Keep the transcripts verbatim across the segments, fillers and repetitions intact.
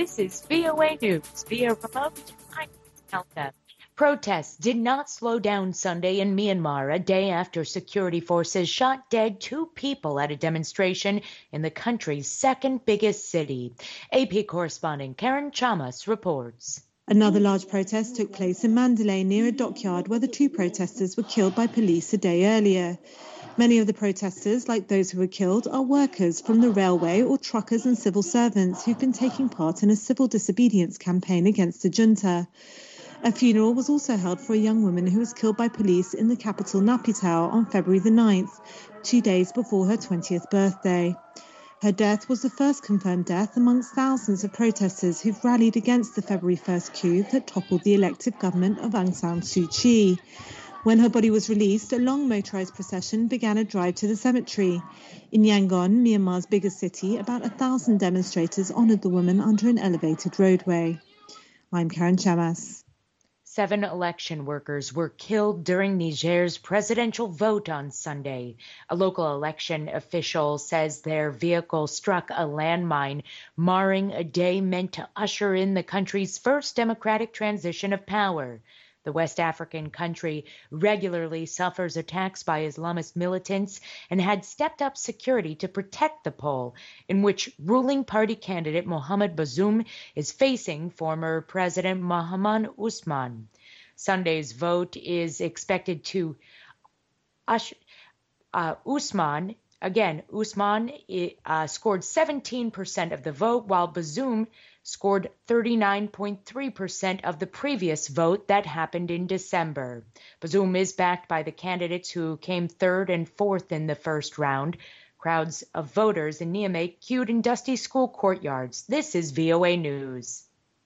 This is V O A News via remote. I'm Helga. Protests did not slow down Sunday in Myanmar, a day after security forces shot dead two people at a demonstration in the country's second biggest city. A P correspondent Karen Chamas reports. Another large protest took place in Mandalay near a dockyard where the two protesters were killed by police a day earlier. Many of the protesters, like those who were killed, are workers from the railway or truckers and civil servants who've been taking part in a civil disobedience campaign against the junta. A funeral was also held for a young woman who was killed by police in the capital Naypyidaw on February the ninth, two days before her twentieth birthday. Her death was the first confirmed death amongst thousands of protesters who've rallied against the February first coup that toppled the elected government of Aung San Suu Kyi. When her body was released, a long motorised procession began a drive to the cemetery. In Yangon, Myanmar's biggest city, about a thousand demonstrators honoured the woman under an elevated roadway. I'm Karen Chamas. Seven election workers were killed during Niger's presidential vote on Sunday. A local election official says their vehicle struck a landmine, marring a day meant to usher in the country's first democratic transition of power. The West African country regularly suffers attacks by Islamist militants and had stepped up security to protect the poll, in which ruling party candidate Mohamed Bazoum is facing former President Mahaman Usman. Sunday's vote is expected to usher uh, Usman. Again, Usman uh, scored seventeen percent of the vote, while Bazoum scored thirty-nine point three percent of the previous vote that happened in December. Bazoum is backed by the candidates who came third and fourth in the first round. Crowds of voters in Niamey queued in dusty school courtyards. This is V O A News.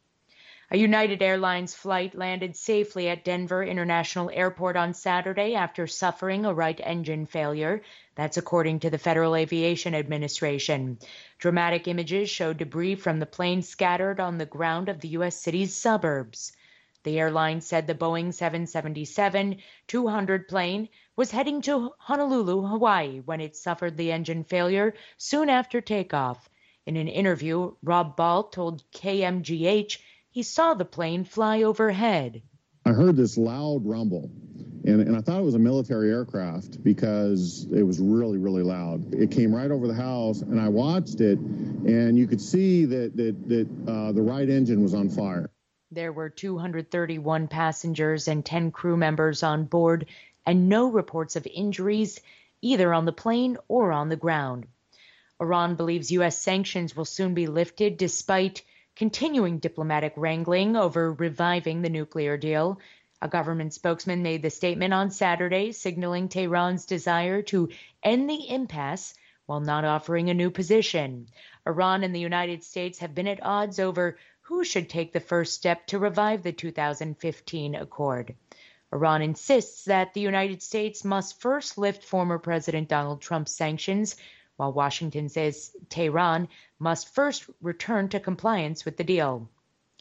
A United Airlines flight landed safely at Denver International Airport on Saturday after suffering a right engine failure. That's according to the Federal Aviation Administration. Dramatic images show debris from the plane scattered on the ground of the U S city's suburbs. The airline said the Boeing seven seventy-seven two hundred plane was heading to Honolulu, Hawaii, when it suffered the engine failure soon after takeoff. In an interview, Rob Ball told K M G H he saw the plane fly overhead. I heard this loud rumble, and, and I thought it was a military aircraft because it was really, really loud. It came right over the house, and I watched it, and you could see that, that, that uh, the right engine was on fire. There were two hundred thirty-one passengers and ten crew members on board, and no reports of injuries either on the plane or on the ground. Iran believes U S sanctions will soon be lifted despite continuing diplomatic wrangling over reviving the nuclear deal. A government spokesman made the statement on Saturday, signaling Tehran's desire to end the impasse while not offering a new position. Iran and the United States have been at odds over who should take the first step to revive the two thousand fifteen accord. Iran insists that the United States must first lift former President Donald Trump's sanctions, while Washington says Tehran must first return to compliance with the deal.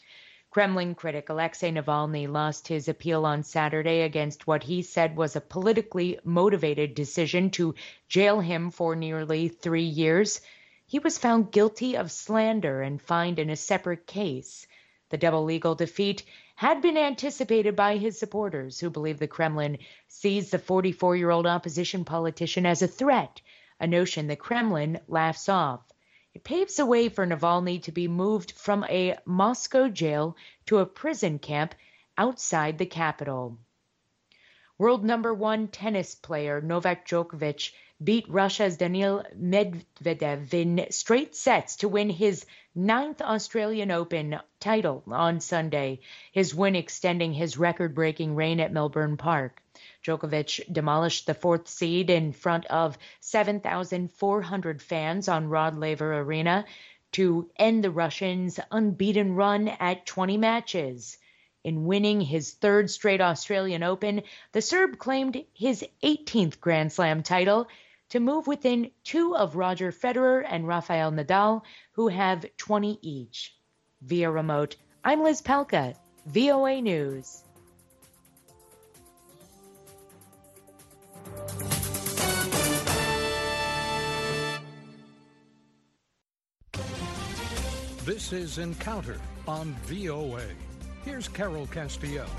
Kremlin critic Alexei Navalny lost his appeal on Saturday against what he said was a politically motivated decision to jail him for nearly three years. He was found guilty of slander and fined in a separate case. The double legal defeat had been anticipated by his supporters, who believe the Kremlin sees the forty-four-year-old opposition politician as a threat, a notion the Kremlin laughs off. It paves the way for Navalny to be moved from a Moscow jail to a prison camp outside the capital. World number one tennis player Novak Djokovic beat Russia's Daniil Medvedev in straight sets to win his ninth Australian Open title on Sunday, his win extending his record-breaking reign at Melbourne Park. Djokovic demolished the fourth seed in front of seven thousand four hundred fans on Rod Laver Arena to end the Russians' unbeaten run at twenty matches. In winning his third straight Australian Open, the Serb claimed his eighteenth Grand Slam title to move within two of Roger Federer and Rafael Nadal, who have twenty each. Via remote, I'm Liz Pelka, V O A News. This is Encounter on V O A. Here's Carol Castiel.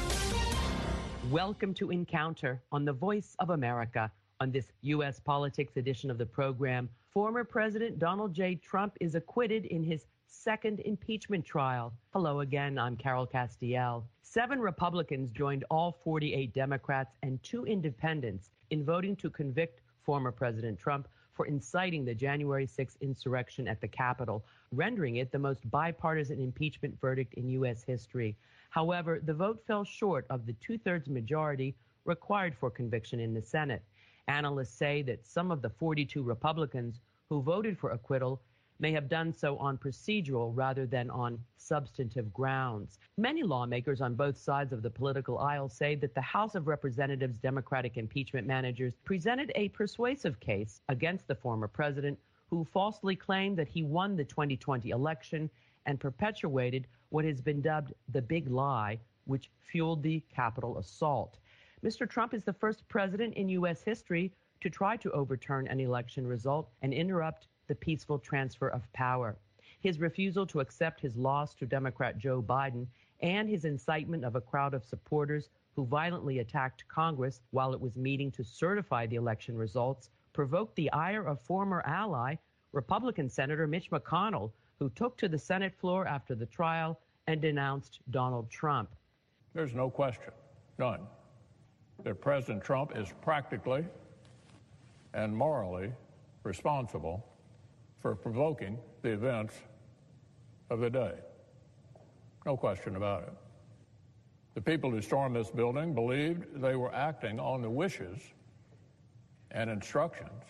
Welcome to Encounter on the Voice of America. On this U S Politics edition of the program, former President Donald J. Trump is acquitted in his second impeachment trial. Hello again, I'm Carol Castiel. Seven Republicans joined all forty-eight Democrats and two independents in voting to convict former President Trump for inciting the January sixth insurrection at the Capitol, rendering it the most bipartisan impeachment verdict in U S history. However, the vote fell short of the two-thirds majority required for conviction in the Senate. Analysts say that some of the forty-two Republicans who voted for acquittal may have done so on procedural rather than on substantive grounds. Many lawmakers on both sides of the political aisle say that the House of Representatives Democratic impeachment managers presented a persuasive case against the former president, who falsely claimed that he won the twenty twenty election and perpetuated what has been dubbed the big lie, which fueled the Capitol assault. Mister Trump is the first president in U S history to try to overturn an election result and interrupt the peaceful transfer of power. His refusal to accept his loss to Democrat Joe Biden and his incitement of a crowd of supporters who violently attacked Congress while it was meeting to certify the election results provoked the ire of former ally, Republican Senator Mitch McConnell, who took to the Senate floor after the trial and denounced Donald Trump. There's no question, none, that President Trump is practically and morally responsible for provoking the events of the day. No question about it. The people who stormed this building believed they were acting on the wishes and instructions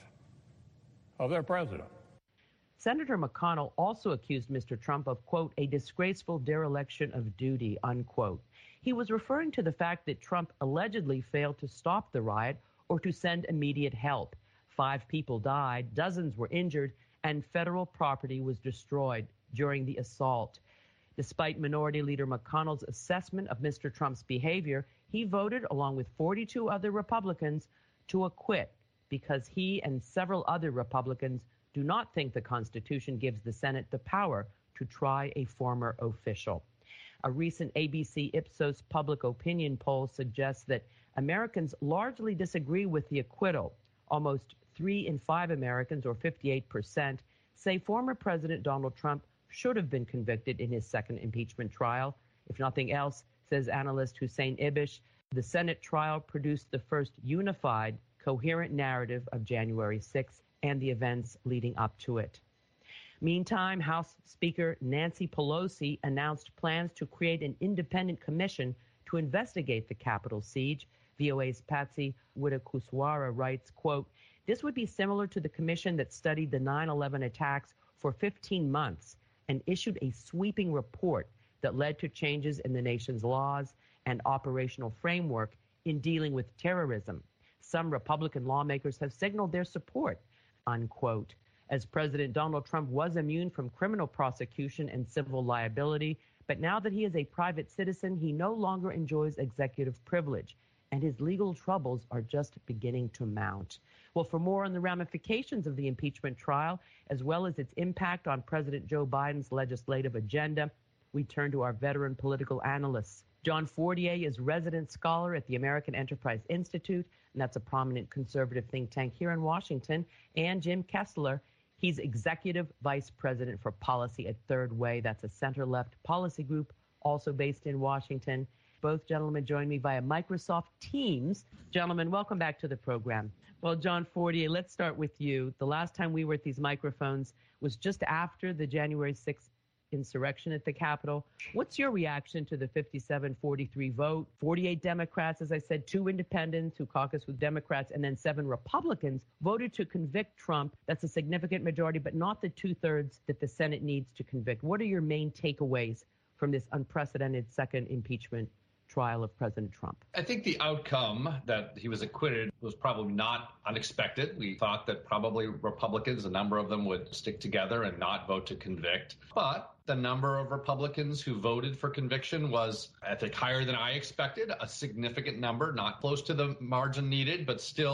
of their president. Senator McConnell also accused Mister Trump of, quote, a disgraceful dereliction of duty, unquote. He was referring to the fact that Trump allegedly failed to stop the riot or to send immediate help. Five people died, dozens were injured, and federal property was destroyed during the assault. Despite Minority Leader McConnell's assessment of Mister Trump's behavior, he voted, along with forty-two other Republicans, to acquit because he and several other Republicans do not think the Constitution gives the Senate the power to try a former official. A recent A B C Ipsos public opinion poll suggests that Americans largely disagree with the acquittal. Almost three in five Americans, or fifty-eight percent, say former President Donald Trump should have been convicted in his second impeachment trial. If nothing else, says analyst Hussein Ibish, the Senate trial produced the first unified, coherent narrative of January sixth and the events leading up to it. Meantime, House Speaker Nancy Pelosi announced plans to create an independent commission to investigate the Capitol siege. V O A's Patsy Widakuswara writes, quote, this would be similar to the commission that studied the nine eleven attacks for fifteen months and issued a sweeping report that led to changes in the nation's laws and operational framework in dealing with terrorism. Some Republican lawmakers have signaled their support, unquote. As President Donald Trump was immune from criminal prosecution and civil liability, but now that he is a private citizen, he no longer enjoys executive privilege, and his legal troubles are just beginning to mount. Well, for more on the ramifications of the impeachment trial, as well as its impact on President Joe Biden's legislative agenda, we turn to our veteran political analysts. John Fortier is resident scholar at the American Enterprise Institute, and that's a prominent conservative think tank here in Washington, and Jim Kessler. He's executive vice president for policy at Third Way. That's a center-left policy group, also based in Washington. Both gentlemen join me via Microsoft Teams. Gentlemen, welcome back to the program. Well, John Fortier, let's start with you. The last time we were at these microphones was just after the January sixth insurrection at the Capitol. What's your reaction to the fifty-seven forty-three vote? forty-eight Democrats, as I said, two independents who caucus with Democrats, and then seven Republicans voted to convict Trump. That's a significant majority, but not the two-thirds that the Senate needs to convict. What are your main takeaways from this unprecedented second impeachment trial of President Trump? I think the outcome that he was acquitted was probably not unexpected. We thought that probably Republicans, a number of them, would stick together and not vote to convict. But the number of Republicans who voted for conviction was, I think, higher than I expected, a significant number, not close to the margin needed, but still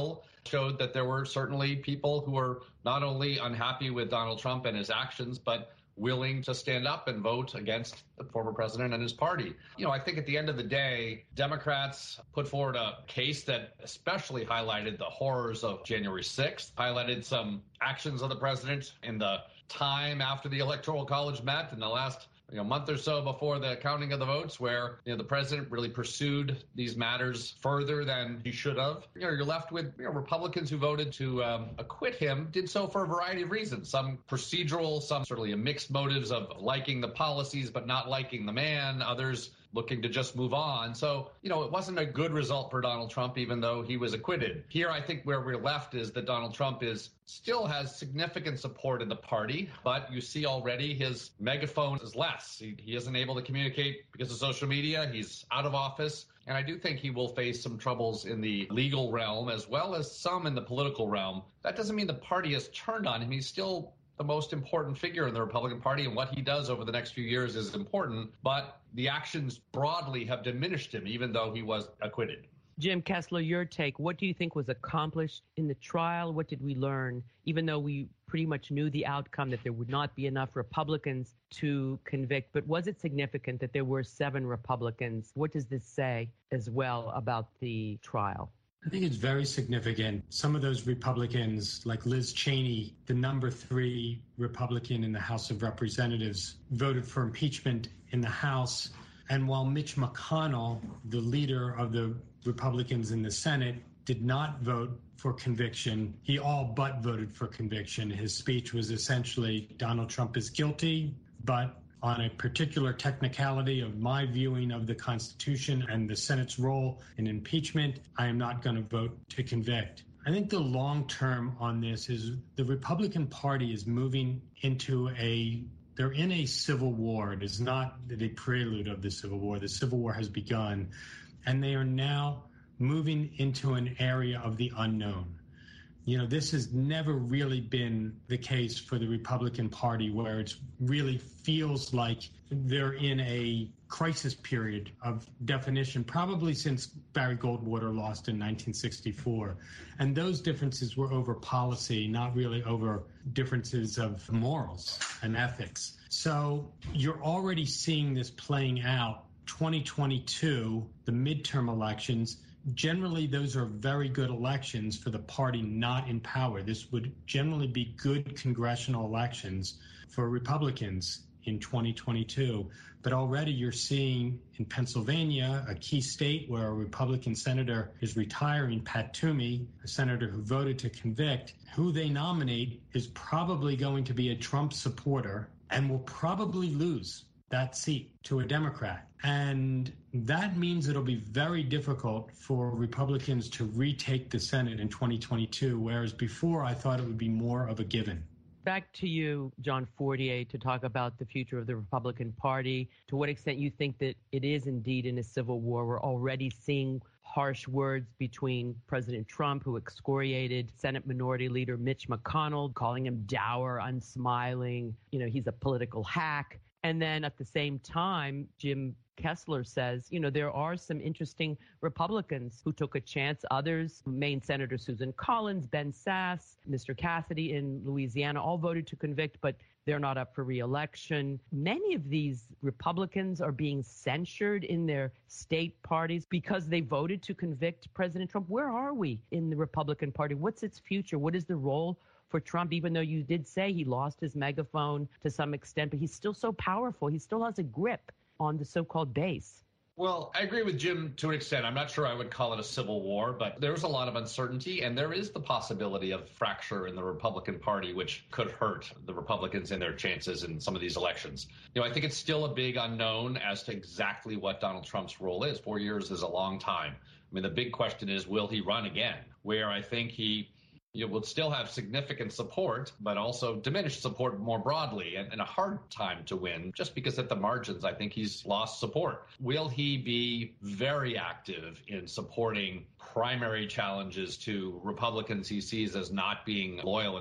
showed that there were certainly people who were not only unhappy with Donald Trump and his actions, but willing to stand up and vote against the former president and his party. You know, I think at the end of the day, Democrats put forward a case that especially highlighted the horrors of January sixth, highlighted some actions of the president in the time after the Electoral College met in the last you know, month or so before the counting of the votes, where you know the president really pursued these matters further than he should have. You know, you're left with you know, Republicans who voted to um, acquit him, did so for a variety of reasons. Some procedural, some certainly mixed motives of liking the policies but not liking the man. Others looking to just move on. So, you know, it wasn't a good result for Donald Trump, even though he was acquitted. Here, I think where we're left is that Donald Trump is still has significant support in the party, but you see already his megaphone is less. He, he isn't able to communicate because of social media. He's out of office. And I do think he will face some troubles in the legal realm as well as some in the political realm. That doesn't mean the party has turned on him. He's still the most important figure in the Republican Party, and what he does over the next few years is important. But the actions broadly have diminished him, even though he was acquitted. Jim Kessler, your take. What do you think was accomplished in the trial? What did we learn, even though we pretty much knew the outcome, that there would not be enough Republicans to convict? But was it significant that there were seven Republicans? What does this say as well about the trial? I think it's very significant. Some of those Republicans, like Liz Cheney, the number three Republican in the House of Representatives, voted for impeachment in the House. And while Mitch McConnell, the leader of the Republicans in the Senate, did not vote for conviction, he all but voted for conviction. His speech was essentially, Donald Trump is guilty, but on a particular technicality of my viewing of the Constitution and the Senate's role in impeachment, I am not going to vote to convict. I think the long term on this is the Republican Party is moving into a, they're in a civil war. It is not the prelude of the Civil War. The Civil War has begun, and they are now moving into an area of the unknown. You know, this has never really been the case for the Republican Party, where it really feels like they're in a crisis period of definition, probably since Barry Goldwater lost in nineteen sixty-four. And those differences were over policy, not really over differences of morals and ethics. So you're already seeing this playing out. twenty twenty-two, the midterm elections, generally, those are very good elections for the party not in power. This would generally be good congressional elections for Republicans in twenty twenty-two. But already you're seeing in Pennsylvania, a key state where a Republican senator is retiring, Pat Toomey, a senator who voted to convict, who they nominate is probably going to be a Trump supporter and will probably lose that seat to a Democrat. And that means it'll be very difficult for Republicans to retake the Senate in twenty twenty-two, whereas before I thought it would be more of a given. Back to you, John Fortier, to talk about the future of the Republican Party. To what extent you think that it is indeed in a civil war? We're already seeing harsh words between President Trump, who excoriated Senate Minority Leader Mitch McConnell, calling him dour, unsmiling. You know, he's a political hack. And then at the same time, Jim Kessler says, you know, there are some interesting Republicans who took a chance. Others, Maine Senator Susan Collins, Ben Sasse, Mister Cassidy in Louisiana, all voted to convict, but they're not up for re-election. Many of these Republicans are being censured in their state parties because they voted to convict President Trump. Where are we in the Republican Party? What's its future? What is the role for Trump, even though you did say he lost his megaphone to some extent, but he's still so powerful. He still has a grip on the so-called base. Well, I agree with Jim to an extent. I'm not sure I would call it a civil war, but there's a lot of uncertainty, and there is the possibility of fracture in the Republican Party, which could hurt the Republicans in their chances in some of these elections. You know, I think it's still a big unknown as to exactly what Donald Trump's role is. Four years is a long time. I mean, the big question is, will he run again? Where I think he You will still have significant support, but also diminished support more broadly, and, and a hard time to win just because at the margins, I think he's lost support. Will he be very active in supporting primary challenges to Republicans he sees as not being loyal enough?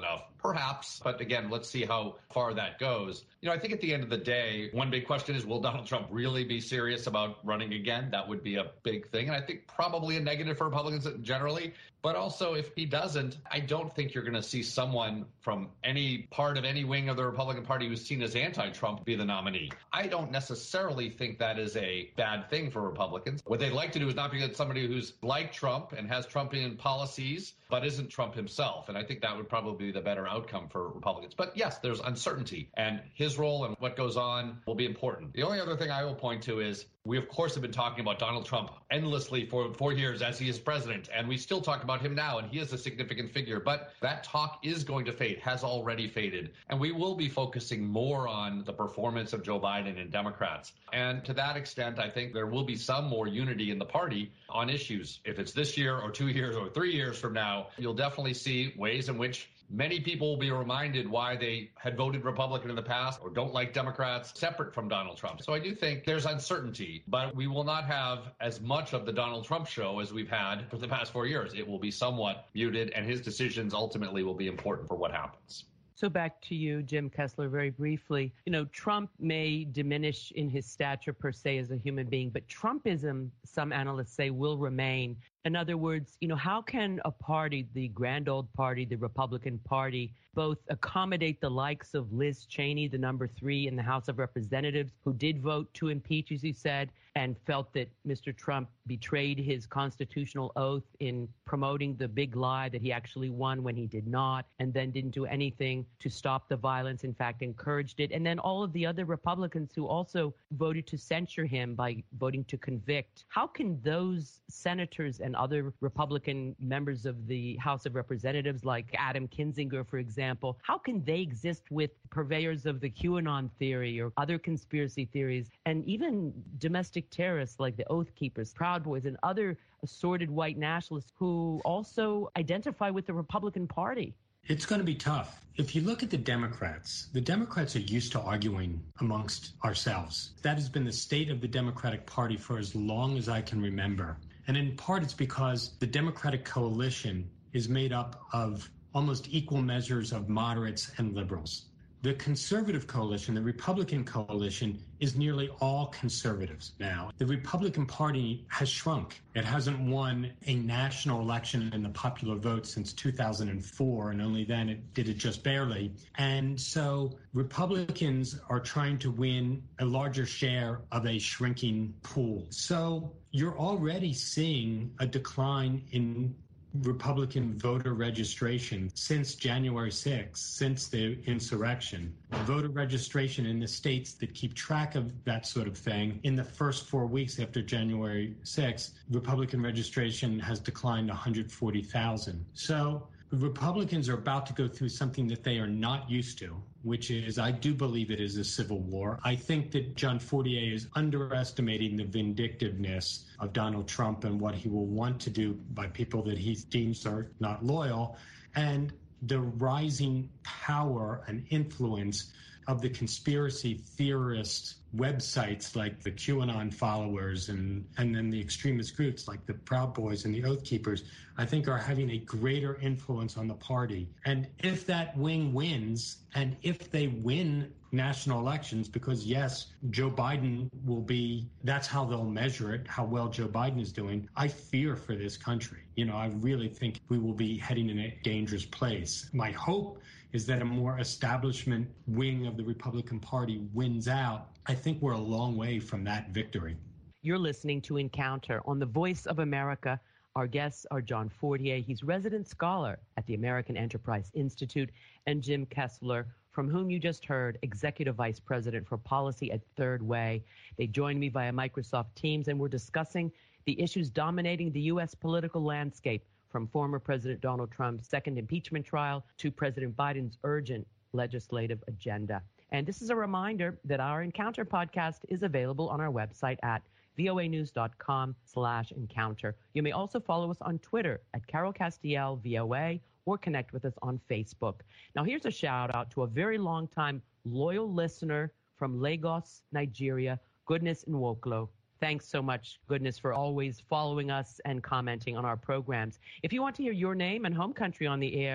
Perhaps. But again, let's see how far that goes. You know, I think at the end of the day, one big question is, will Donald Trump really be serious about running again? That would be a big thing. And I think probably a negative for Republicans generally. But also, if he doesn't, I don't think you're going to see someone from any part of any wing of the Republican Party who's seen as anti-Trump be the nominee. I don't necessarily think that is a bad thing for Republicans. What they'd like to do is not be somebody who's like Trump and has Trumpian policies, but isn't Trump himself. And I think that would probably be the better outcome for Republicans. But yes, there's uncertainty, and his role and what goes on will be important. The only other thing I will point to is we, of course, have been talking about Donald Trump endlessly for four years as he is president, and we still talk about him now, and he is a significant figure. But that talk is going to fade, has already faded, and we will be focusing more on the performance of Joe Biden and Democrats. And to that extent, I think there will be some more unity in the party on issues. If it's this year or two years or three years from now, you'll definitely see ways in which many people will be reminded why they had voted Republican in the past or don't like Democrats separate from Donald Trump. So I do think there's uncertainty, but we will not have as much of the Donald Trump show as we've had for the past four years. It will be somewhat muted, and his decisions ultimately will be important for what happens. So back to you, Jim Kessler, very briefly. You know, Trump may diminish in his stature per se as a human being, but Trumpism, some analysts say, will remain. In other words, you know, how can a party, the grand old party, the Republican Party, both accommodate the likes of Liz Cheney, the number three in the House of Representatives, who did vote to impeach, as you said, and felt that Mister Trump betrayed his constitutional oath in promoting the big lie that he actually won when he did not, and then didn't do anything to stop the violence, in fact, encouraged it. And then all of the other Republicans who also voted to censure him by voting to convict. How can those senators and other Republican members of the House of Representatives, like Adam Kinzinger, for example, how can they exist with purveyors of the QAnon theory or other conspiracy theories, and even domestic terrorists like the Oath Keepers, Proud Boys, and other assorted white nationalists who also identify with the Republican Party? It's going to be tough. If you look at the Democrats, the Democrats are used to arguing amongst ourselves. That has been the state of the Democratic Party for as long as I can remember. And in part, it's because the Democratic coalition is made up of almost equal measures of moderates and liberals. The conservative coalition, the Republican coalition, is nearly all conservatives now. The Republican Party has shrunk. It hasn't won a national election in the popular vote since two thousand four, and only then it did it just barely. And so Republicans are trying to win a larger share of a shrinking pool. So you're already seeing a decline in Republican voter registration since January sixth, since the insurrection. Voter registration in the states that keep track of that sort of thing, in the first four weeks after January sixth, Republican registration has declined one hundred forty thousand. So Republicans are about to go through something that they are not used to, which is, I do believe it is a civil war. I think that John Fortier is underestimating the vindictiveness of Donald Trump and what he will want to do by people that he deems are not loyal, and the rising power and influence of the conspiracy theorist websites like the QAnon followers and, and then the extremist groups like the Proud Boys and the Oath Keepers, I think are having a greater influence on the party. And if that wing wins, and if they win national elections, because yes, Joe Biden will be, that's how they'll measure it, how well Joe Biden is doing. I fear for this country. You know, I really think we will be heading in a dangerous place. My hope is that a more establishment wing of the Republican Party wins out. I think we're a long way from that victory. You're listening to Encounter on the Voice of America. Our guests are John Fortier. He's resident scholar at the American Enterprise Institute, and Jim Kessler, from whom you just heard, Executive Vice President for Policy at Third Way. They joined me via Microsoft Teams, and we're discussing the issues dominating the U S political landscape, from former President Donald Trump's second impeachment trial to President Biden's urgent legislative agenda. And this is a reminder that our Encounter podcast is available on our website at voanews.com slash encounter. You may also follow us on Twitter at Carol Castiel V O A, or connect with us on Facebook. Now, here's a shout out to a very long time loyal listener from Lagos, Nigeria, Goodness Nwoklo. Thanks so much, Goodness, for always following us and commenting on our programs. If you want to hear your name and home country on the air,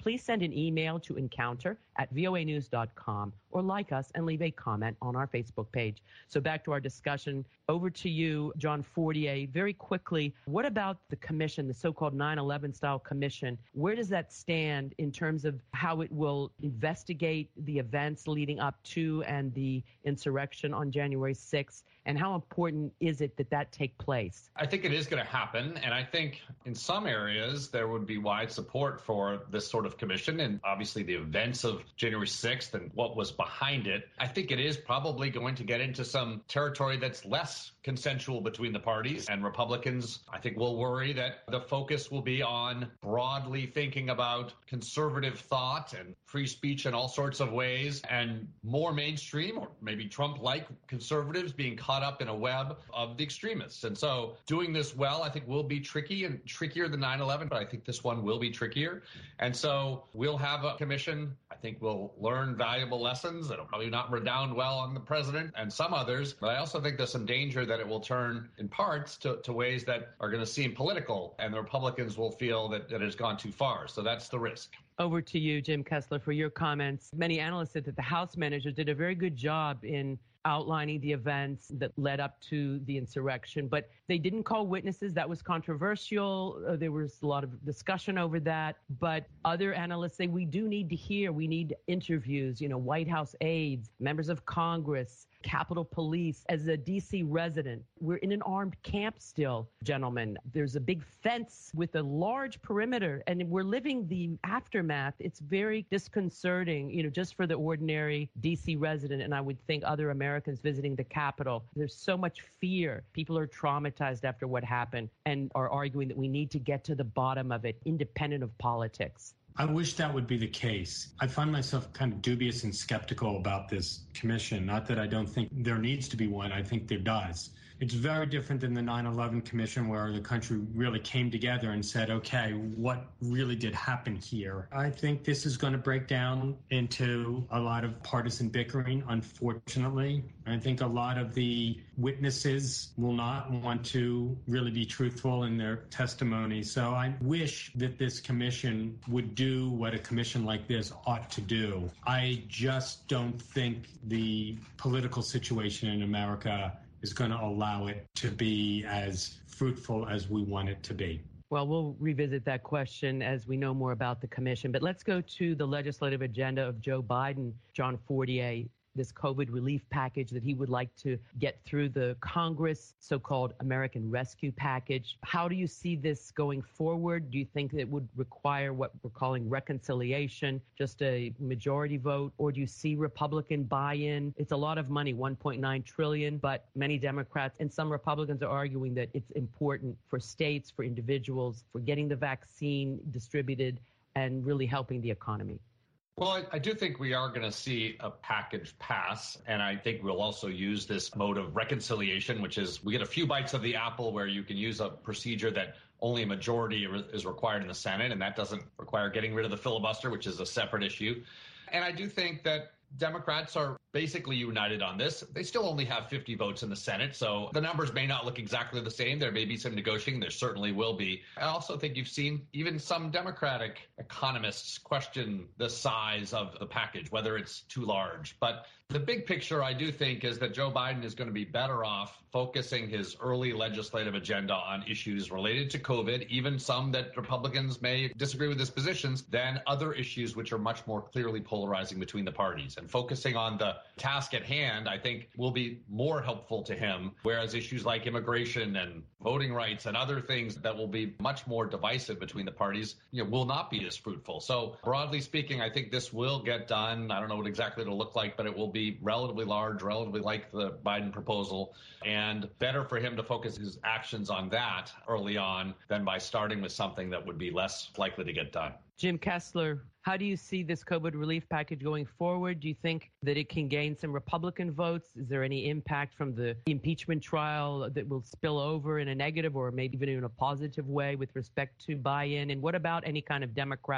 please send an email to encounter at voa news dot com or like us and leave a comment on our Facebook page. So back to our discussion. Over to you, John Fortier. Very quickly, what about the commission, the so-called nine eleven style commission? Where does that stand in terms of how it will investigate the events leading up to and the insurrection on January sixth? And how important is it that that take place? I think it is going to happen. And I think in some areas there would be wide support for this sort of commission. And obviously the events of January sixth and what was behind it, I think it is probably going to get into some territory that's less consensual between the parties. And Republicans, I think, will worry that the focus will be on broadly thinking about conservative thought and free speech in all sorts of ways, and more mainstream or maybe Trump-like conservatives being caught up in a web of the extremists. And so doing this well, I think, will be tricky and trickier than nine eleven, but I think this one will be trickier. And so we'll have a commission. I think we'll learn valuable lessons. It'll probably not redound well on the president and some others, but I also think there's some danger that it will turn in parts to, to ways that are going to seem political, and the Republicans will feel that, that it has gone too far. So that's the risk. Over to you, Jim Kessler, for your comments. Many analysts said that the House managers did a very good job in outlining the events that led up to the insurrection, but they didn't call witnesses. That was controversial. Uh, there was a lot of discussion over that. But other analysts say we do need to hear, we need interviews, you know, White House aides, members of Congress, Capitol Police. As a D C resident, we're in an armed camp still, gentlemen. There's a big fence with a large perimeter, and we're living the aftermath. It's very disconcerting, you know, just for the ordinary D C resident, and I would think other Americans visiting the Capitol. There's so much fear. People are traumatized after what happened and are arguing that we need to get to the bottom of it, independent of politics. I wish that would be the case. I find myself kind of dubious and skeptical about this commission. Not that I don't think there needs to be one. I think there does. It's very different than the nine eleven commission, where the country really came together and said, okay, what really did happen here? I think this is going to break down into a lot of partisan bickering, unfortunately. I think a lot of the witnesses will not want to really be truthful in their testimony. So I wish that this commission would do what a commission like this ought to do. I just don't think the political situation in America is going to allow it to be as fruitful as we want it to be. Well, we'll revisit that question as we know more about the commission. But let's go to the legislative agenda of Joe Biden, John Fortier. This COVID relief package that he would like to get through the Congress, so-called American Rescue Package. How do you see this going forward? Do you think it would require what we're calling reconciliation, just a majority vote, or do you see Republican buy-in? It's a lot of money, one point nine trillion dollars, but many Democrats and some Republicans are arguing that it's important for states, for individuals, for getting the vaccine distributed and really helping the economy. Well, I, I do think we are going to see a package pass, and I think we'll also use this mode of reconciliation, which is we get a few bites of the apple where you can use a procedure that only a majority is required in the Senate, and that doesn't require getting rid of the filibuster, which is a separate issue. And I do think that Democrats are basically united on this. They still only have fifty votes in the Senate, so the numbers may not look exactly the same. There may be some negotiating. There certainly will be. I also think you've seen even some Democratic economists question the size of the package, whether it's too large. But the big picture, I do think, is that Joe Biden is going to be better off focusing his early legislative agenda on issues related to COVID, even some that Republicans may disagree with his positions, than other issues which are much more clearly polarizing between the parties. And focusing on the task at hand, I think, will be more helpful to him, whereas issues like immigration and voting rights and other things that will be much more divisive between the parties, you know, will not be as fruitful. So broadly speaking, I think this will get done. I don't know what exactly it'll look like, but it will be relatively large, relatively like the Biden proposal, and better for him to focus his actions on that early on than by starting with something that would be less likely to get done. Jim Kessler, how do you see this COVID relief package going forward? Do you think that it can gain some Republican votes? Is there any impact from the impeachment trial that will spill over in a negative or maybe even in a positive way with respect to buy-in? And what about any kind of Democratic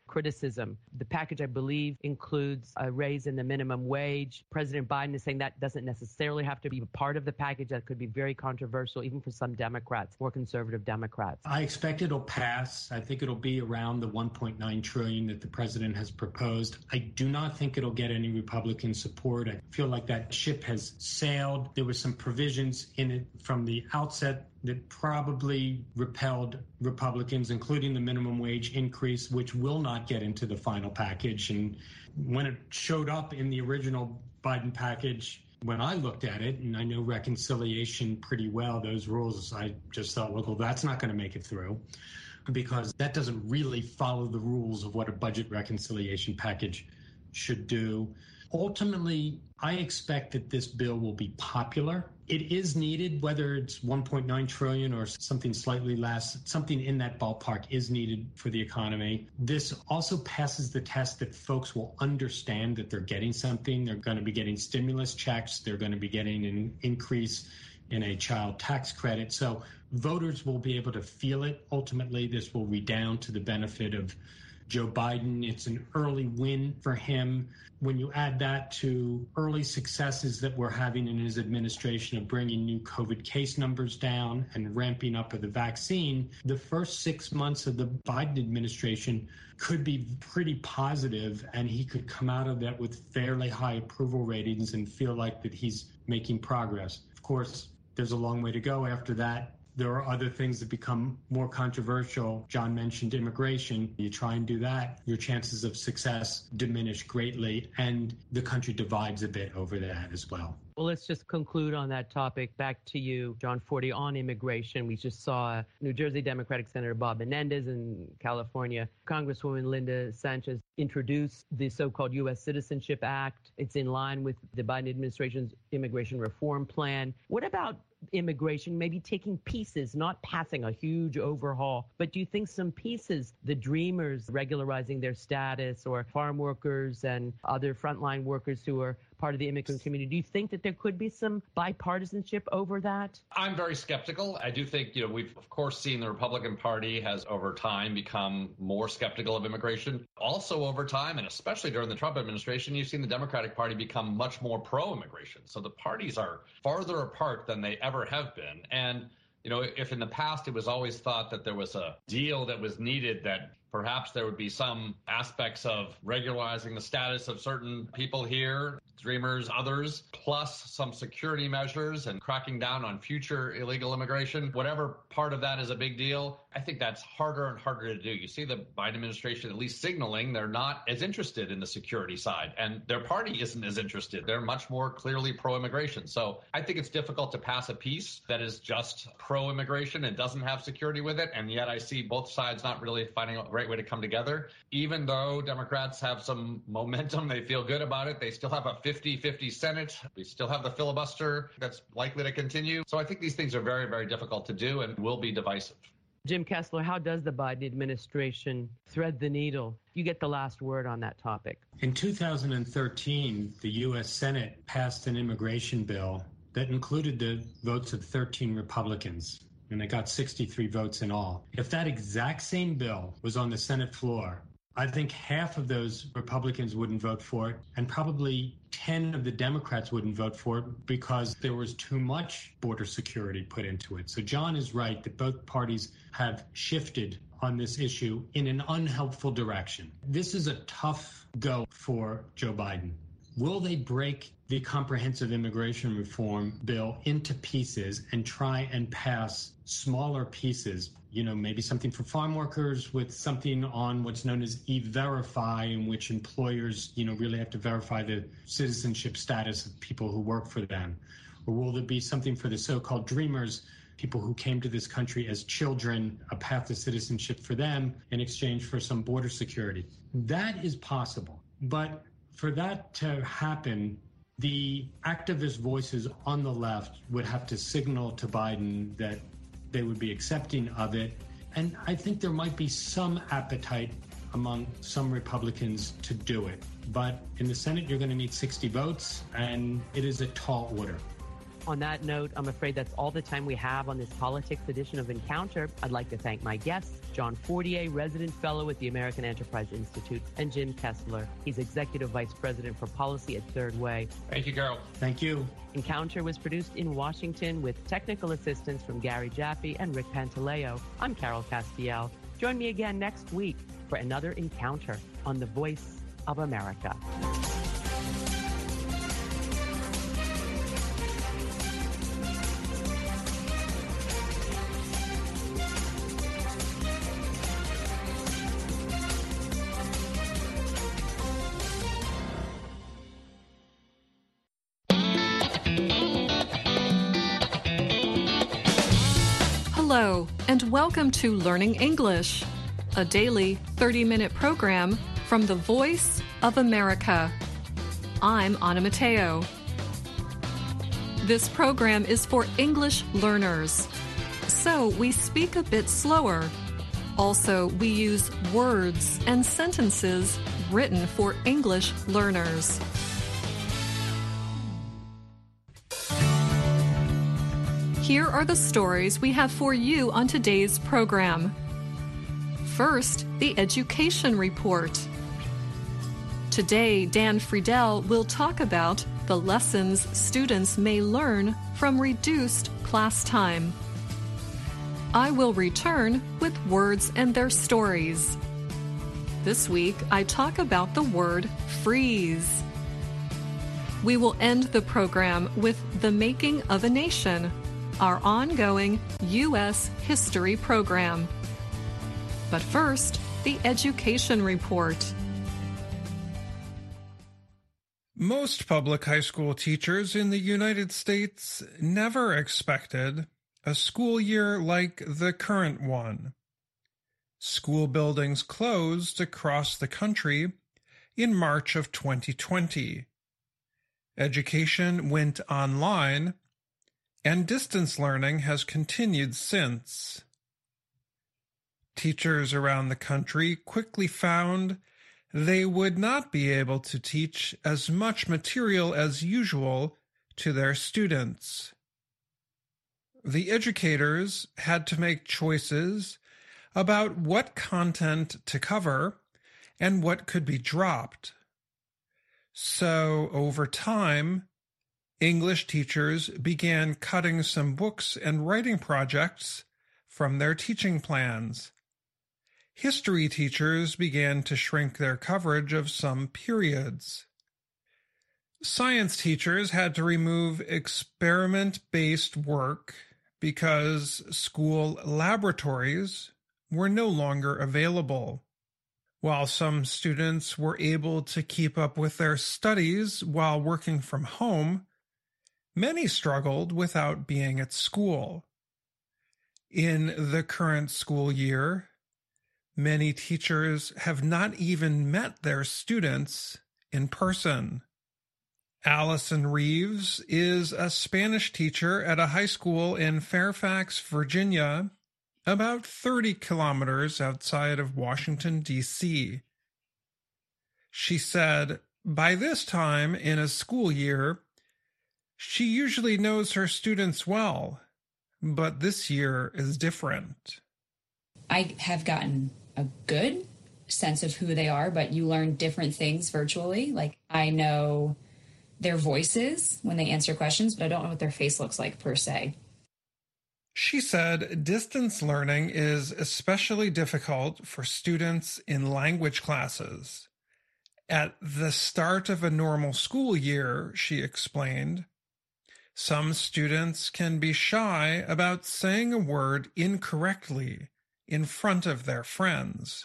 criticism. The package, I believe, includes a raise in the minimum wage. President Biden is saying that doesn't necessarily have to be part of the package. That could be very controversial, even for some Democrats, more conservative Democrats. I expect it'll pass. I think it'll be around the one point nine trillion dollars that the president has proposed. I do not think it'll get any Republican support. I feel like that ship has sailed. There were some provisions in it from the outset that probably repelled Republicans, including the minimum wage increase, which will not get into the final package. And when it showed up in the original Biden package, when I looked at it, and I know reconciliation pretty well, those rules, I just thought, well, that's not going to make it through, because that doesn't really follow the rules of what a budget reconciliation package should do. Ultimately, I expect that this bill will be popular. It is needed, whether it's one point nine trillion dollars or something slightly less, something in that ballpark is needed for the economy. This also passes the test that folks will understand that they're getting something. They're going to be getting stimulus checks. They're going to be getting an increase in a child tax credit. So voters will be able to feel it. Ultimately, this will redound to the benefit of Joe Biden. It's an early win for him. When you add that to early successes that we're having in his administration of bringing new COVID case numbers down and ramping up of the vaccine, the first six months of the Biden administration could be pretty positive, and he could come out of that with fairly high approval ratings and feel like that he's making progress. Of course, there's a long way to go after that. There are other things that become more controversial. John mentioned immigration. You try and do that, your chances of success diminish greatly, and the country divides a bit over that as well. Well, let's just conclude on that topic. Back to you, John Forty, on immigration. We just saw New Jersey Democratic Senator Bob Menendez and California Congresswoman Linda Sanchez introduce the so-called U S Citizenship Act. It's in line with the Biden administration's immigration reform plan. What about immigration, maybe taking pieces, not passing a huge overhaul, but do you think some pieces, the Dreamers regularizing their status, or farm workers and other frontline workers who are part of the immigrant community, do you think that there could be some bipartisanship over that? I'm very skeptical. I do think, you know, we've of course seen the Republican Party has over time become more skeptical of immigration. Also over time, and especially during the Trump administration, you've seen the Democratic Party become much more pro-immigration. So the parties are farther apart than they ever have been. And, you know, if in the past it was always thought that there was a deal that was needed, that perhaps there would be some aspects of regularizing the status of certain people here, Dreamers, others, plus some security measures and cracking down on future illegal immigration. Whatever part of that is a big deal, I think that's harder and harder to do. You see the Biden administration at least signaling they're not as interested in the security side, and their party isn't as interested. They're much more clearly pro-immigration. So I think it's difficult to pass a piece that is just pro-immigration and doesn't have security with it, and yet I see both sides not really finding a great way to come together. Even though Democrats have some momentum, they feel good about it, they still have a fifty fifty Senate. We still have the filibuster that's likely to continue. So I think these things are very, very difficult to do and will be divisive. Jim Kessler, how does the Biden administration thread the needle? You get the last word on that topic. In two thousand thirteen, the U S Senate passed an immigration bill that included the votes of thirteen Republicans, and they got sixty-three votes in all. If that exact same bill was on the Senate floor, I think half of those Republicans wouldn't vote for it, and probably ten of the Democrats wouldn't vote for it because there was too much border security put into it. So John is right that both parties have shifted on this issue in an unhelpful direction. This is a tough go for Joe Biden. Will they break the comprehensive immigration reform bill into pieces and try and pass smaller pieces? You know, maybe something for farm workers with something on what's known as E-Verify, in which employers, you know, really have to verify the citizenship status of people who work for them? Or will there be something for the so-called Dreamers, people who came to this country as children, a path to citizenship for them in exchange for some border security? That is possible. But for that to happen, the activist voices on the left would have to signal to Biden that they would be accepting of it. And I think there might be some appetite among some Republicans to do it. But in the Senate, you're going to need sixty votes, and it is a tall order. On that note, I'm afraid that's all the time we have on this politics edition of Encounter. I'd like to thank my guests, John Fortier, resident fellow at the American Enterprise Institute, and Jim Kessler. He's executive vice president for policy at Third Way. Thank you, Carol. Thank you. Encounter was produced in Washington with technical assistance from Gary Jaffe and Rick Pantaleo. I'm Carol Castiel. Join me again next week for another Encounter on the Voice of America. Hello, and welcome to Learning English, a daily thirty-minute program from the Voice of America. I'm Anna Mateo. This program is for English learners, so we speak a bit slower. Also, we use words and sentences written for English learners. Here are the stories we have for you on today's program. First, the Education Report. Today, Dan Friedel will talk about the lessons students may learn from reduced class time. I will return with words and their stories. This week, I talk about the word freeze. We will end the program with The Making of a Nation, our ongoing U S history program. But first, the Education Report. Most public high school teachers in the United States never expected a school year like the current one. School buildings closed across the country in March of twenty twenty. Education went online, and distance learning has continued since. Teachers around the country quickly found they would not be able to teach as much material as usual to their students. The educators had to make choices about what content to cover and what could be dropped. So, over time, English teachers began cutting some books and writing projects from their teaching plans. History teachers began to shrink their coverage of some periods. Science teachers had to remove experiment-based work because school laboratories were no longer available. While some students were able to keep up with their studies while working from home, many struggled without being at school. In the current school year, many teachers have not even met their students in person. Allison Reeves is a Spanish teacher at a high school in Fairfax, Virginia, about thirty kilometers outside of Washington, D C. She said, by this time in a school year, she usually knows her students well, but this year is different. I have gotten a good sense of who they are, but you learn different things virtually. Like, I know their voices when they answer questions, but I don't know what their face looks like per se. She said distance learning is especially difficult for students in language classes. At the start of a normal school year, she explained, some students can be shy about saying a word incorrectly in front of their friends.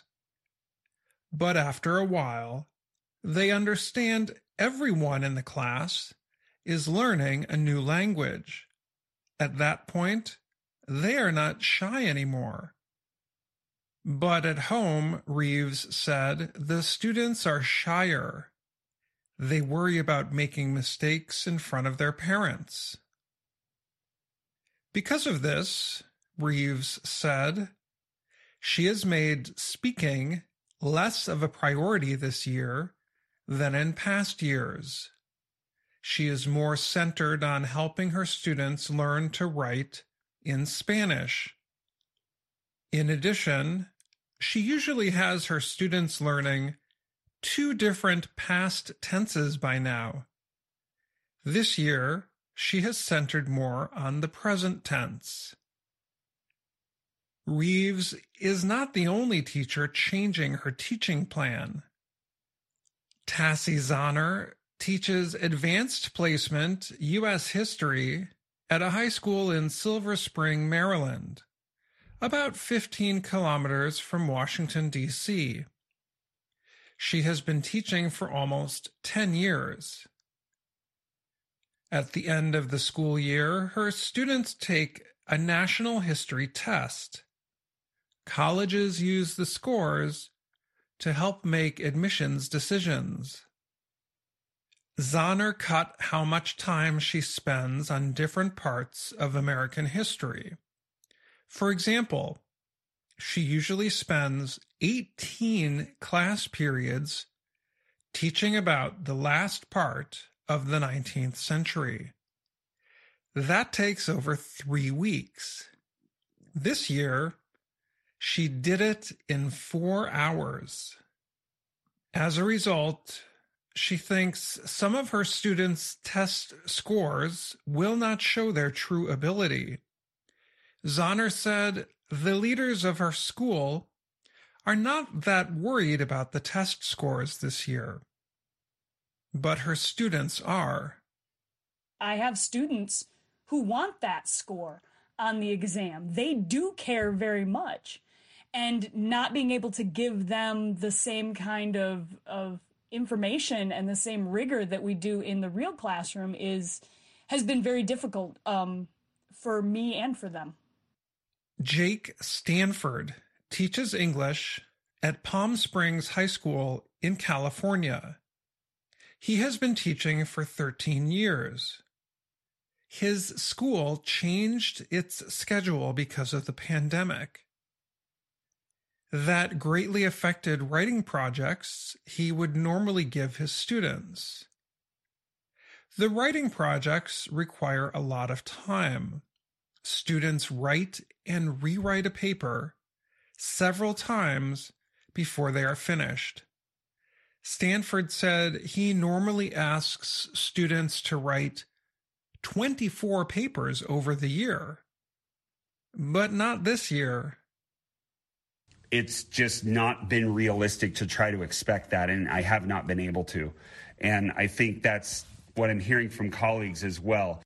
But after a while, they understand everyone in the class is learning a new language. At that point, they are not shy anymore. But at home, Reeves said, the students are shyer. They worry about making mistakes in front of their parents. Because of this, Reeves said, she has made speaking less of a priority this year than in past years. she is more centered on helping her students learn to write in Spanish. In addition, she usually has her students learning two different past tenses by now. This year, she has centered more on the present tense. Reeves is not the only teacher changing her teaching plan. Tassie Zahner teaches advanced placement U S history at a high school in Silver Spring, Maryland, about fifteen kilometers from Washington, D C She has been teaching for almost ten years. At the end of the school year, her students take a national history test. Colleges use the scores to help make admissions decisions. Zahner cut how much time she spends on different parts of American history. For example, she usually spends eighteen class periods teaching about the last part of the nineteenth century. That takes over three weeks. This year, she did it in four hours. As a result, she thinks some of her students' test scores will not show their true ability. Zahner said the leaders of her school are not that worried about the test scores this year, but her students are. I have students who want that score on the exam. They do care very much. And not being able to give them the same kind of, of information and the same rigor that we do in the real classroom is has been very difficult um, for me and for them. Jake Stanford teaches English at Palm Springs High School in California. He has been teaching for thirteen years. His school changed its schedule because of the pandemic. That greatly affected writing projects he would normally give his students. The writing projects require a lot of time. Students write and rewrite a paper several times before they are finished. Stanford said he normally asks students to write twenty-four papers over the year, but not this year. It's just not been realistic to try to expect that, and I have not been able to. And I think that's what I'm hearing from colleagues as well.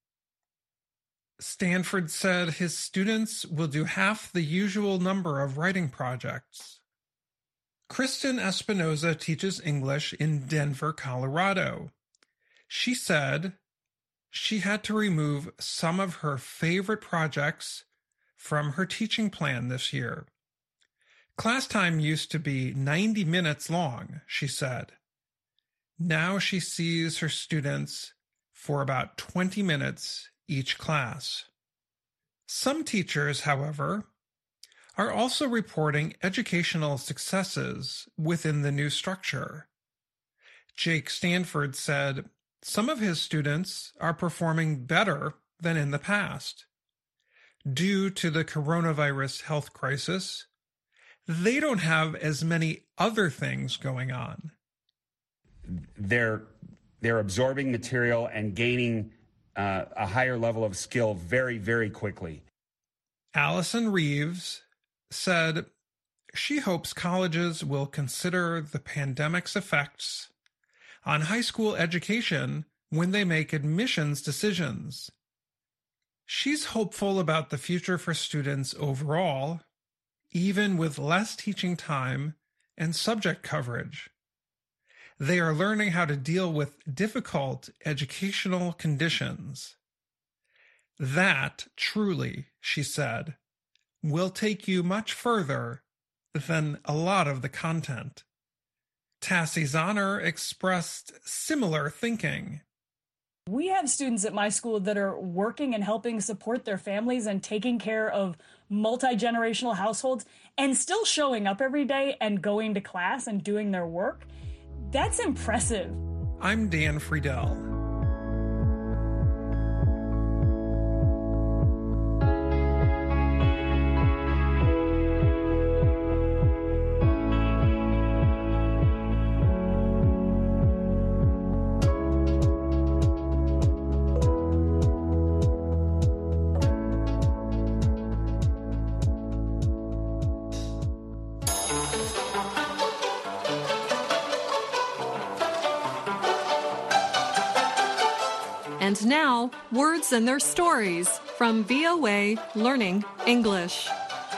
Stanford said his students will do half the usual number of writing projects. Kristen Espinoza teaches English in Denver, Colorado. She said she had to remove some of her favorite projects from her teaching plan this year. Class time used to be ninety minutes long, she said. Now she sees her students for about twenty minutes each class. Some teachers, however, are also reporting educational successes within the new structure. Jake Stanford said some of his students are performing better than in the past. Due to the coronavirus health crisis, they don't have as many other things going on. They're they're absorbing material and gaining uh, a higher level of skill very, very quickly. Allison Reeves said she hopes colleges will consider the pandemic's effects on high school education when they make admissions decisions. She's hopeful about the future for students overall, even with less teaching time and subject coverage. They are learning how to deal with difficult educational conditions. That, truly, she said, will take you much further than a lot of the content. Tassie Zahner expressed similar thinking. We have students at my school that are working and helping support their families and taking care of multi-generational households and still showing up every day and going to class and doing their work. That's impressive. I'm Dan Friedel. And now, words and their stories from V O A Learning English.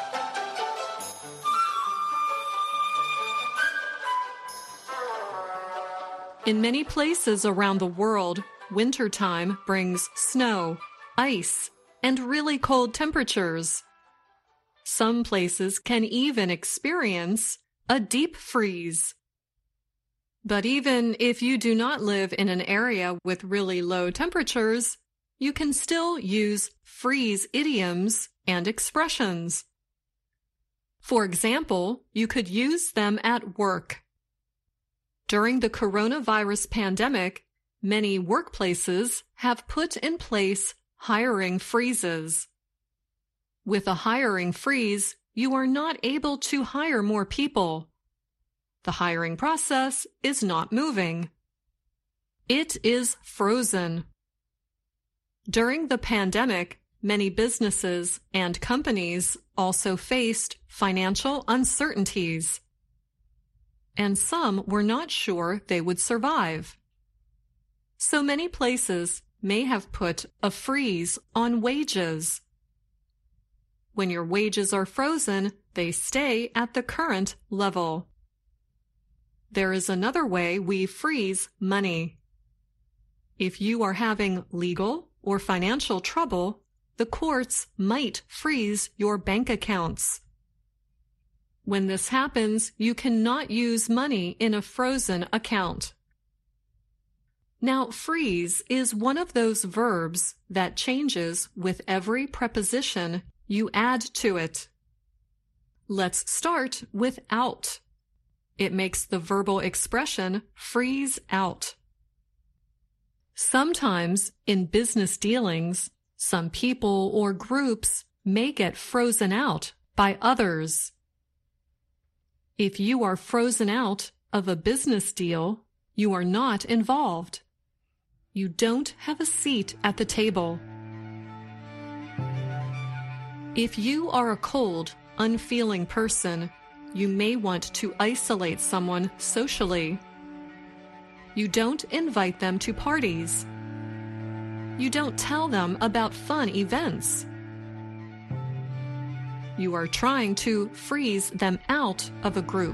In many places around the world, wintertime brings snow, ice, and really cold temperatures. Some places can even experience a deep freeze. But even if you do not live in an area with really low temperatures, you can still use freeze idioms and expressions. For example, you could use them at work. During the coronavirus pandemic, many workplaces have put in place hiring freezes. With a hiring freeze, you are not able to hire more people. The hiring process is not moving. It is frozen. During the pandemic, many businesses and companies also faced financial uncertainties, and some were not sure they would survive. So many places may have put a freeze on wages. When your wages are frozen, they stay at the current level. There is another way we freeze money. If you are having legal or financial trouble, the courts might freeze your bank accounts. When this happens, you cannot use money in a frozen account. Now, freeze is one of those verbs that changes with every preposition you add to it. Let's start with out. It makes the verbal expression freeze out. Sometimes in business dealings, some people or groups may get frozen out by others. If you are frozen out of a business deal, you are not involved. You don't have a seat at the table. If you are a cold, unfeeling person, you may want to isolate someone socially. You don't invite them to parties. You don't tell them about fun events. You are trying to freeze them out of a group.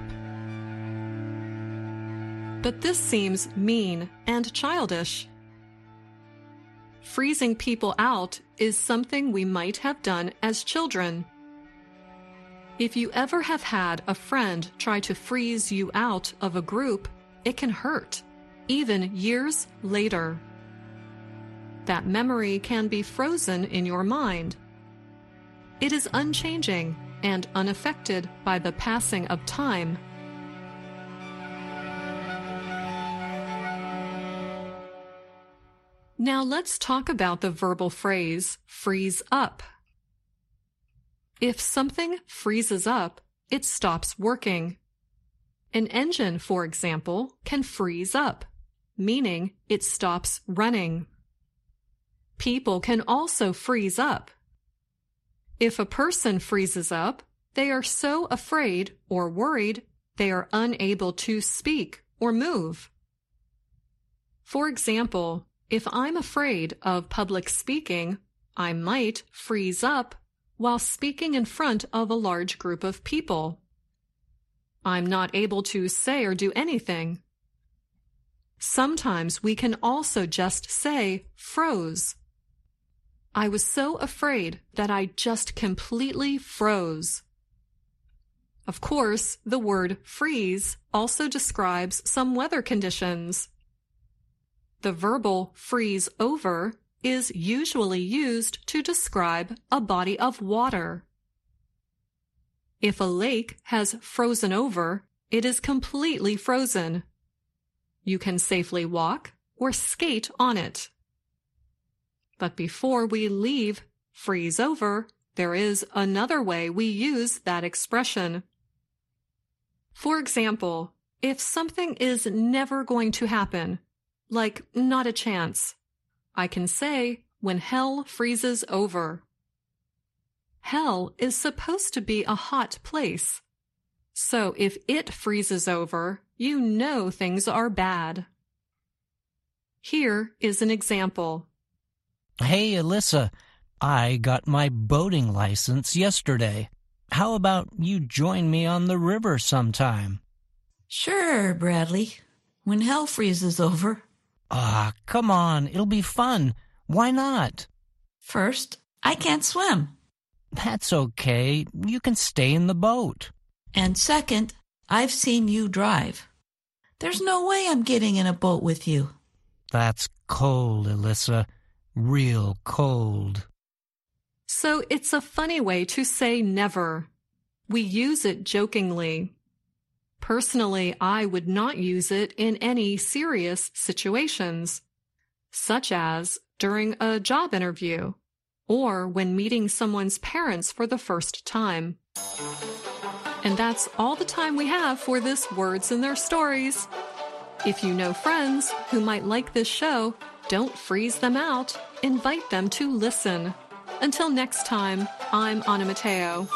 But this seems mean and childish. Freezing people out is something we might have done as children. If you ever have had a friend try to freeze you out of a group, it can hurt, even years later. That memory can be frozen in your mind. It is unchanging and unaffected by the passing of time. Now let's talk about the verbal phrase, freeze up. If something freezes up, it stops working. An engine, for example, can freeze up, meaning it stops running. People can also freeze up. If a person freezes up, they are so afraid or worried they are unable to speak or move. For example, if I'm afraid of public speaking, I might freeze up while speaking in front of a large group of people. I'm not able to say or do anything. Sometimes we can also just say froze. I was so afraid that I just completely froze. Of course, the word freeze also describes some weather conditions. The verbal freeze over is usually used to describe a body of water. If a lake has frozen over, it is completely frozen. You can safely walk or skate on it. But before we leave freeze over, there is another way we use that expression. For example, if something is never going to happen, like not a chance, I can say, when hell freezes over. Hell is supposed to be a hot place. So if it freezes over, you know things are bad. Here is an example. Hey, Alyssa, I got my boating license yesterday. How about you join me on the river sometime? Sure, Bradley. When hell freezes over. Ah, come on. It'll be fun. Why not? First, I can't swim. That's okay. You can stay in the boat. And second, I've seen you drive. There's no way I'm getting in a boat with you. That's cold, Alyssa. Real cold. So it's a funny way to say never. We use it jokingly. Personally, I would not use it in any serious situations, such as during a job interview or when meeting someone's parents for the first time. And that's all the time we have for this Words and Their Stories. If you know friends who might like this show, don't freeze them out. Invite them to listen. Until next time, I'm Anna Mateo.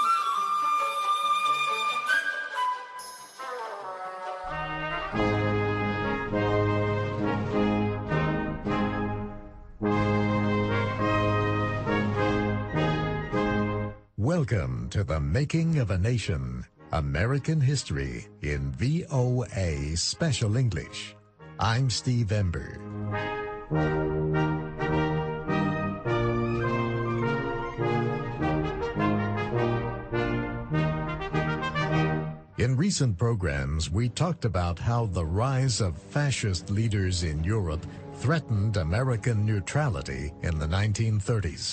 Welcome to The Making of a Nation, American History in V O A Special English. I'm Steve Ember. In recent programs, we talked about how the rise of fascist leaders in Europe threatened American neutrality in the nineteen thirties.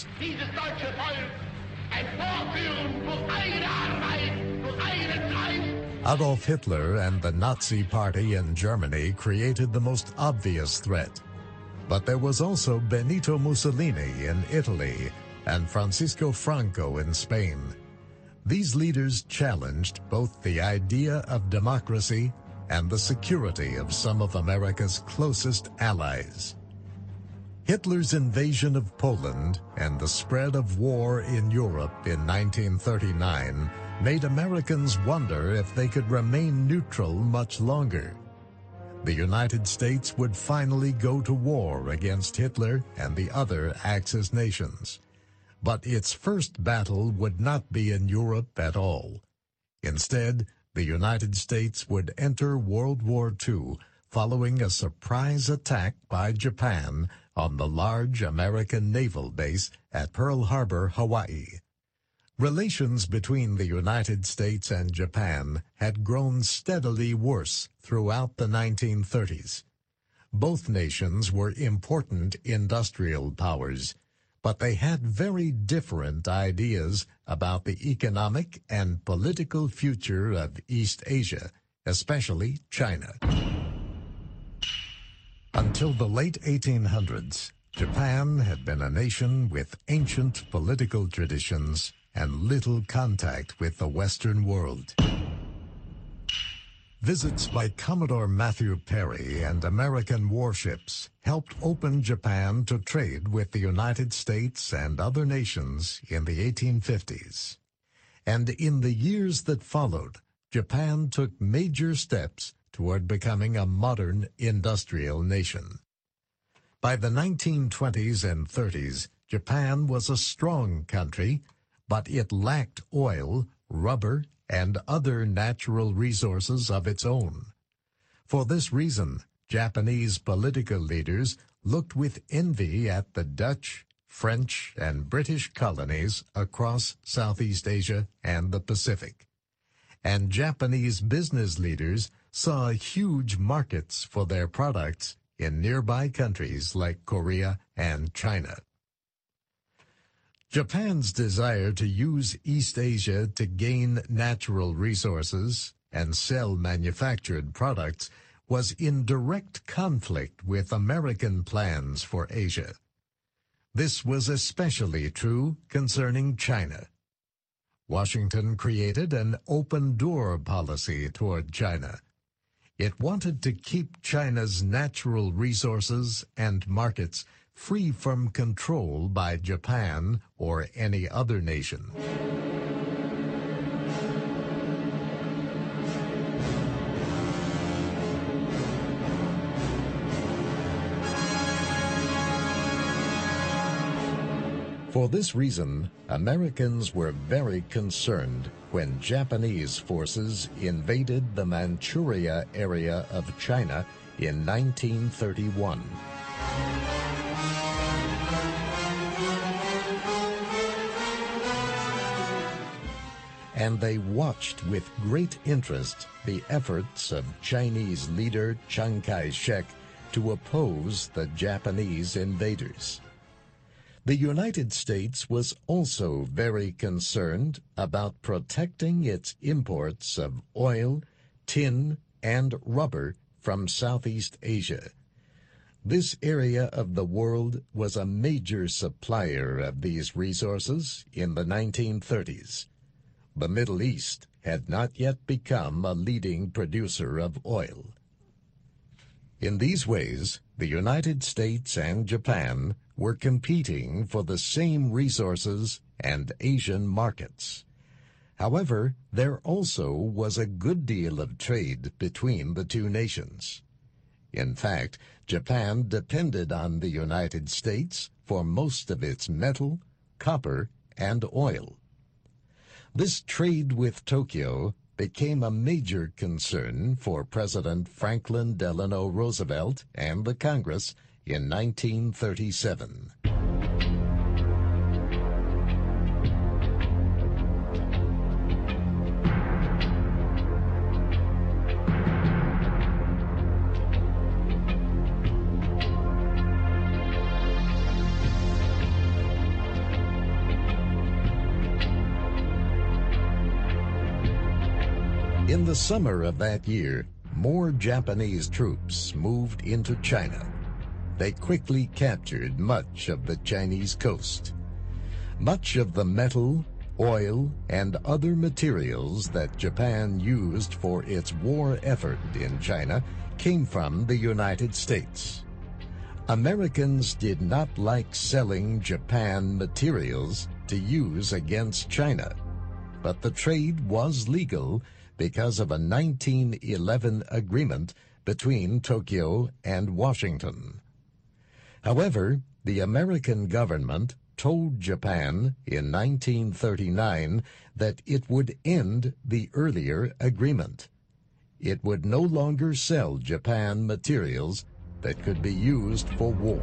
Adolf Hitler and the Nazi Party in Germany created the most obvious threat. But there was also Benito Mussolini in Italy and Francisco Franco in Spain. These leaders challenged both the idea of democracy and the security of some of America's closest allies. Hitler's invasion of Poland and the spread of war in Europe in nineteen thirty-nine made Americans wonder if they could remain neutral much longer. The United States would finally go to war against Hitler and the other Axis nations. But its first battle would not be in Europe at all. Instead, the United States would enter World War Two following a surprise attack by Japan on the large American naval base at Pearl Harbor, Hawaii. Relations between the United States and Japan had grown steadily worse throughout the nineteen thirties. Both nations were important industrial powers, but they had very different ideas about the economic and political future of East Asia, especially China. Until the late eighteen hundreds, Japan had been a nation with ancient political traditions and little contact with the Western world. Visits by Commodore Matthew Perry and American warships helped open Japan to trade with the United States and other nations in the eighteen fifties. And in the years that followed, Japan took major steps toward becoming a modern industrial nation. By the nineteen twenties and thirties, Japan was a strong country, but it lacked oil, rubber, and other natural resources of its own. For this reason, Japanese political leaders looked with envy at the Dutch, French, and British colonies across Southeast Asia and the Pacific. And Japanese business leaders saw huge markets for their products in nearby countries like Korea and China. Japan's desire to use East Asia to gain natural resources and sell manufactured products was in direct conflict with American plans for Asia. This was especially true concerning China. Washington created an open-door policy toward China. It wanted to keep China's natural resources and markets free from control by Japan or any other nation. For this reason, Americans were very concerned when Japanese forces invaded the Manchuria area of China in nineteen thirty-one. And they watched with great interest the efforts of Chinese leader Chiang Kai-shek to oppose the Japanese invaders. The United States was also very concerned about protecting its imports of oil, tin, and rubber from Southeast Asia. This area of the world was a major supplier of these resources in the nineteen thirties. The Middle East had not yet become a leading producer of oil. In these ways, the United States and Japan were competing for the same resources and Asian markets. However, there also was a good deal of trade between the two nations. In fact, Japan depended on the United States for most of its metal, copper, and oil. This trade with Tokyo became a major concern for President Franklin Delano Roosevelt and the Congress in nineteen thirty-seven. In the summer of that year, more Japanese troops moved into China. They quickly captured much of the Chinese coast. Much of the metal, oil, and other materials that Japan used for its war effort in China came from the United States. Americans did not like selling Japan materials to use against China, but the trade was legal because of a nineteen eleven agreement between Tokyo and Washington. However, the American government told Japan in nineteen thirty-nine that it would end the earlier agreement. It would no longer sell Japan materials that could be used for war.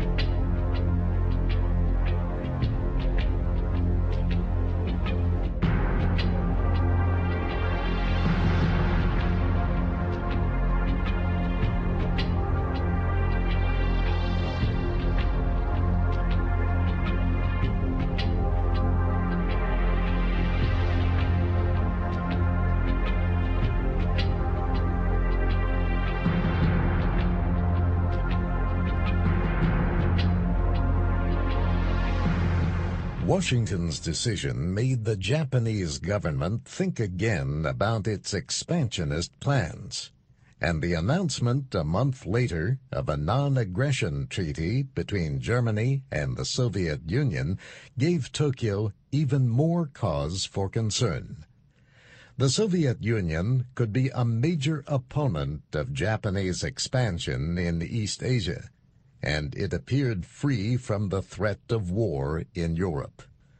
Washington's decision made the Japanese government think again about its expansionist plans, and the announcement a month later of a non-aggression treaty between Germany and the Soviet Union gave Tokyo even more cause for concern. The Soviet Union could be a major opponent of Japanese expansion in East Asia, and it appeared free from the threat of war in Europe.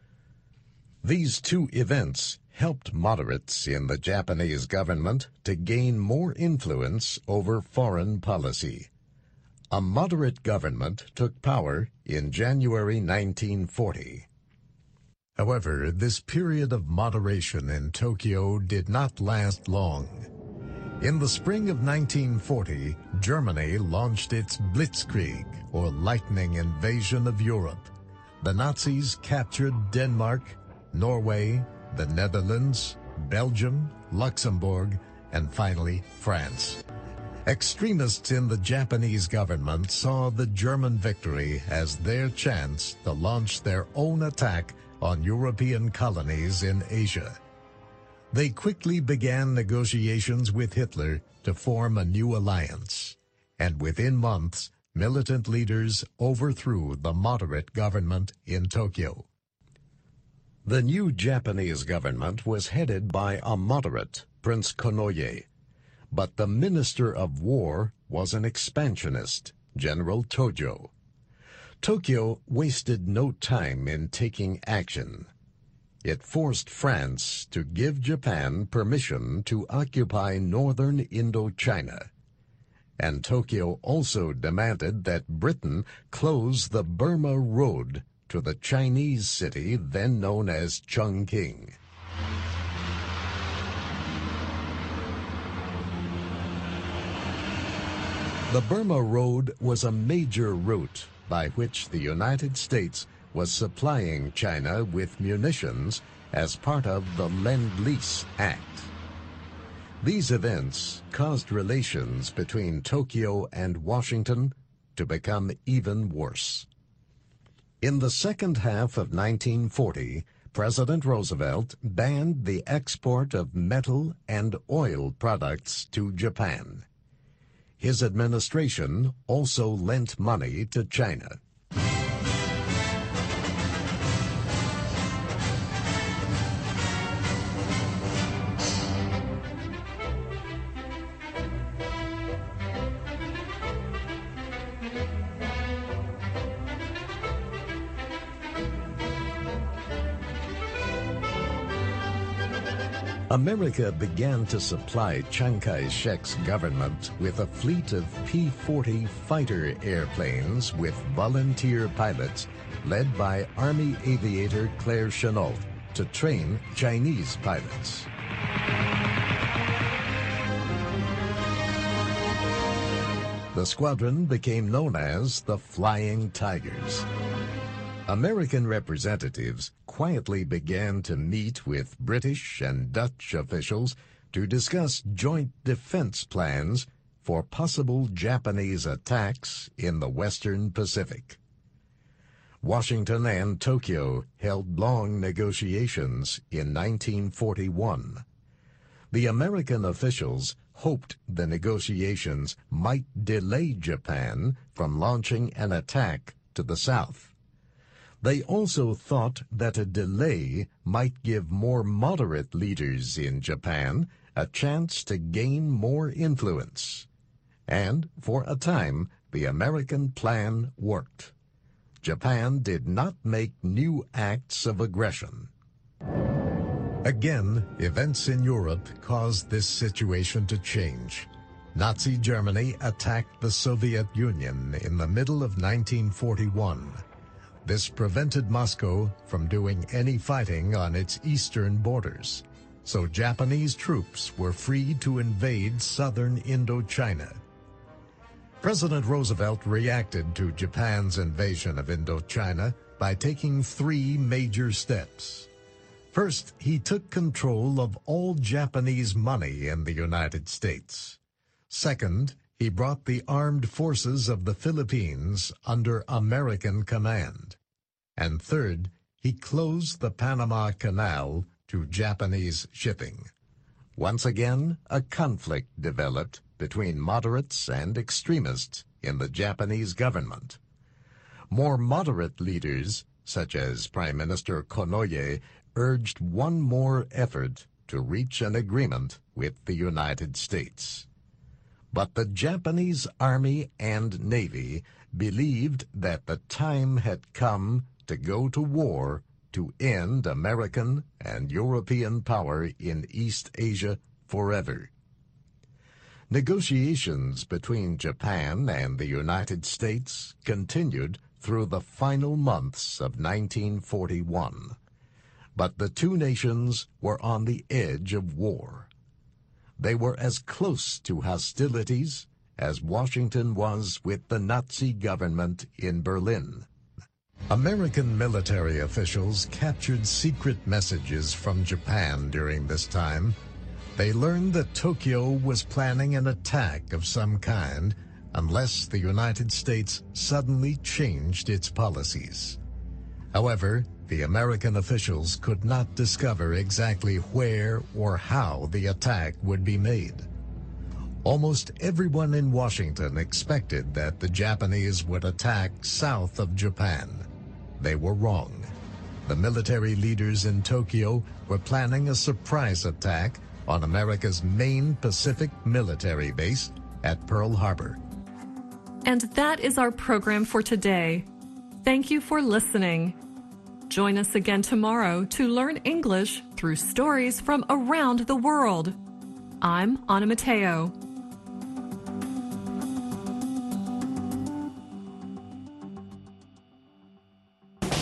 These two events helped moderates in the Japanese government to gain more influence over foreign policy. A moderate government took power in January nineteen forty. However, this period of moderation in Tokyo did not last long. In the spring of nineteen forty, Germany launched its Blitzkrieg, or lightning invasion of Europe. The Nazis captured Denmark, Norway, the Netherlands, Belgium, Luxembourg, and finally France. Extremists in the Japanese government saw the German victory as their chance to launch their own attack on European colonies in Asia. They quickly began negotiations with Hitler to form a new alliance, and within months, militant leaders overthrew the moderate government in Tokyo. The new Japanese government was headed by a moderate, Prince Konoye, but the Minister of War was an expansionist, General Tojo. Tokyo wasted no time in taking action. It forced France to give Japan permission to occupy northern Indochina. And Tokyo also demanded that Britain close the Burma Road to the Chinese city then known as Chongqing. The Burma Road was a major route by which the United States was supplying China with munitions as part of the Lend-Lease Act. These events caused relations between Tokyo and Washington to become even worse. In the second half of nineteen forty, President Roosevelt banned the export of metal and oil products to Japan. His administration also lent money to China. America began to supply Chiang Kai-shek's government with a fleet of P forty fighter airplanes with volunteer pilots led by Army aviator Claire Chennault to train Chinese pilots. The squadron became known as the Flying Tigers. American representatives quietly began to meet with British and Dutch officials to discuss joint defense plans for possible Japanese attacks in the Western Pacific. Washington and Tokyo held long negotiations in nineteen forty-one. The American officials hoped the negotiations might delay Japan from launching an attack to the south. They also thought that a delay might give more moderate leaders in Japan a chance to gain more influence. And, for a time, the American plan worked. Japan did not make new acts of aggression. Again, events in Europe caused this situation to change. Nazi Germany attacked the Soviet Union in the middle of nineteen forty-one. This prevented Moscow from doing any fighting on its eastern borders, so Japanese troops were free to invade southern Indochina. President Roosevelt reacted to Japan's invasion of Indochina by taking three major steps. First, he took control of all Japanese money in the United States. Second, he brought the armed forces of the Philippines under American command. And third, he closed the Panama Canal to Japanese shipping. Once again, a conflict developed between moderates and extremists in the Japanese government. More moderate leaders, such as Prime Minister Konoye, urged one more effort to reach an agreement with the United States. But the Japanese Army and Navy believed that the time had come to go to war to end American and European power in East Asia forever. Negotiations between Japan and the United States continued through the final months of nineteen forty-one. But the two nations were on the edge of war. They were as close to hostilities as Washington was with the Nazi government in Berlin. American military officials captured secret messages from Japan during this time. They learned that Tokyo was planning an attack of some kind unless the United States suddenly changed its policies. However, the American officials could not discover exactly where or how the attack would be made. Almost everyone in Washington expected that the Japanese would attack south of Japan. They were wrong. The military leaders in Tokyo were planning a surprise attack on America's main Pacific military base at Pearl Harbor. And that is our program for today. Thank you for listening. Join us again tomorrow to learn English through stories from around the world. I'm Anna Mateo.